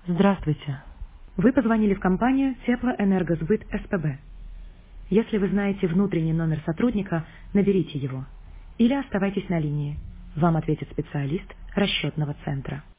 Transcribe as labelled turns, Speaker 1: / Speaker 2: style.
Speaker 1: Здравствуйте. Вы позвонили в компанию Теплоэнергосбыт СПБ. Если вы знаете внутренний номер сотрудника, наберите его. Или оставайтесь на линии. Вам ответит специалист расчетного центра.